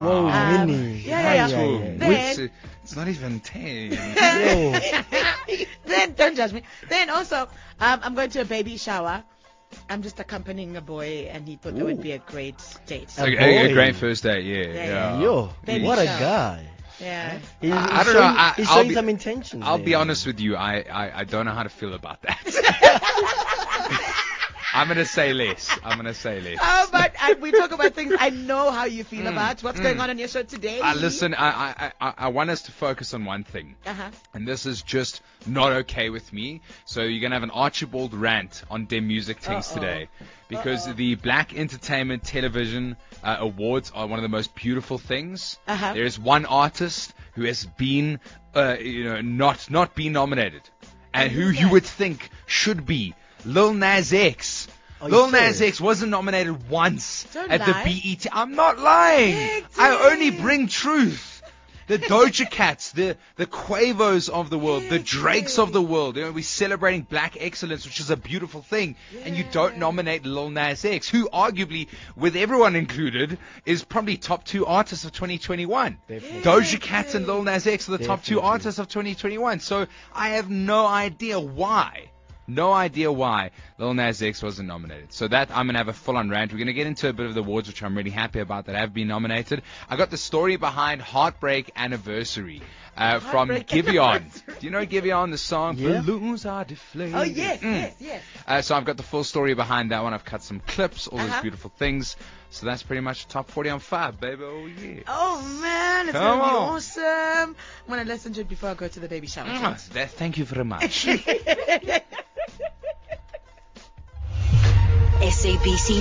Whoa, mini. Yeah. Then, it's not even 10. Then don't judge me. Then also, I'm going to a baby shower. I'm just accompanying a boy, and he thought that would be a great date. A great first date, yeah. Yo, Baby what a shower. guy. Yeah. I don't know. He's showing some intentions. I'll be honest with you. I don't know how to feel about that. I'm gonna say less. Oh, but we talk about things I know how you feel about. What's going on your show today? Listen, I want us to focus on one thing. And this is just not okay with me. So you're going to have an Archibald rant on dem music things today. Because the Black Entertainment Television Awards are one of the most beautiful things. There is one artist who has been, not been nominated. And who you would think should be Lil Nas X. Lil Nas X wasn't nominated once at the BET. I'm not lying. I only bring truth. The Doja Cats, the Quavos of the world, the Drakes of the world. We're celebrating black excellence, which is a beautiful thing. And you don't nominate Lil Nas X, who arguably, with everyone included, is probably top 2 artists of 2021. Definitely. Doja Cat and Lil Nas X are the top 2 artists of 2021. So I have no idea why. Lil Nas X wasn't nominated. So that I'm going to have a full-on rant. We're going to get into a bit of the awards, which I'm really happy about that have been nominated. I got the story behind Heartbreak Anniversary from Giveon. Do you know Giveon, the song? Yeah. Balloons are deflated. Oh, yes. So I've got the full story behind that one. I've cut some clips, all those beautiful things. So that's pretty much top 40 on 5, baby. Oh, yeah. Oh, man. It's going to be awesome. I'm going to listen to it before I go to the baby shower. Thank you very much. SABC